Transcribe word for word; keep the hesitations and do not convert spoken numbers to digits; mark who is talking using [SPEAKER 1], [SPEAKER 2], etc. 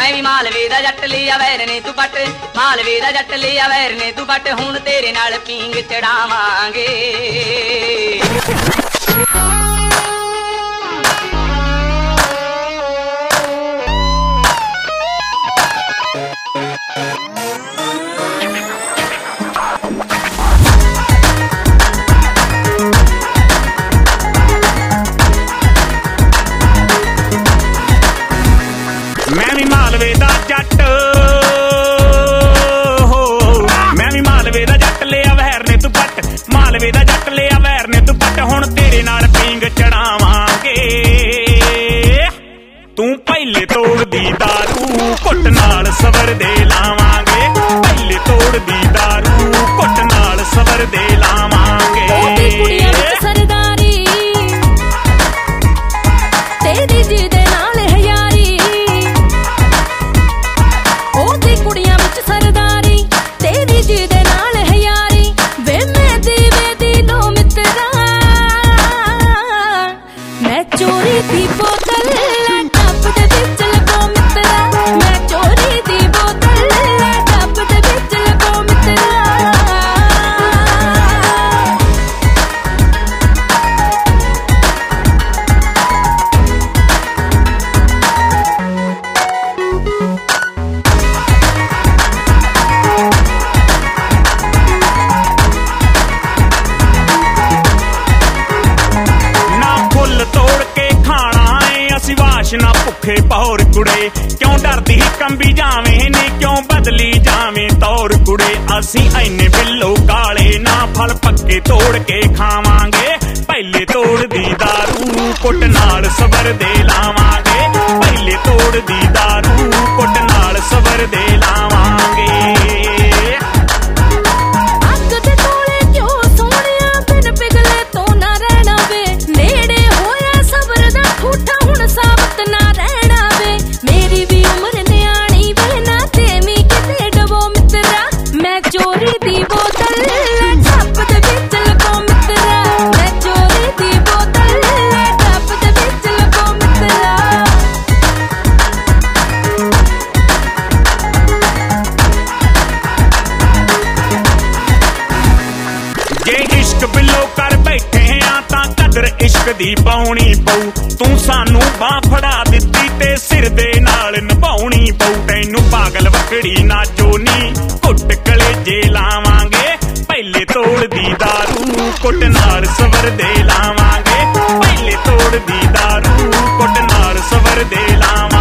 [SPEAKER 1] मैं भी मालवे दा जट लिया वैर ने तू पट मालवे दा जट लिया वैर ने तू पट हुण तेरे नाल पींग चढ़ावांगे
[SPEAKER 2] मैं भी मालवे दा जट हो मैं भी मालवे दा जट लिया वैर ने तू पट मालवे दा जट लिया वैर ने तू पट हुण तेरे नाल पींग चढ़ावांगे तू पहले तोड़ दी दारू घुट नाल सबर दे लावांगे पहले तोड़ दी दारू घुट नाल सबर दे लावांगे
[SPEAKER 3] तेरी जी दे नाल है यारी ओदी कुड़ियां विच सरदारी तेरी जी दे नाल है यारी वे मैं दी वे दी लो मित्रा मैं चोरी दी बोतल टप दे विच लगो मित्रा मैं चोरी दी बोतल टप दे विच लगो मित्रा
[SPEAKER 2] ना भुखे पौर कुड़े क्यों डरदी कंबी जावे ने क्यों बदली जावे तौर कुड़े असी ऐने बिल्लो काले ना फल पक्के तोड़ के खावांगे पहले तोड़ दी दारू कुट नाल सबर दे लावांगे पहले तोड़ दी दारू कुट नाल सबर दे लावांगे
[SPEAKER 3] चोरी दी बोतल टप दे विच लगो मित्रा मैं चोरी दी बोतल टप दे विच लगो मित्रा
[SPEAKER 2] जे इश्क बिलो कर बैठे आ तां कदर इश्क दी पाउणी पऊ तू सानू बाह फड़ा दित्ती ते सिर दे नाल निभाउणी पऊ तैनू पागल वकड़ी ना जोनी घुट कलेजे लावांगे पहले तोड़ दी दारू कुट नाल सबर दे लावांगे पहले तोड़ दी दारू कुट नाल सबर दे लावांगे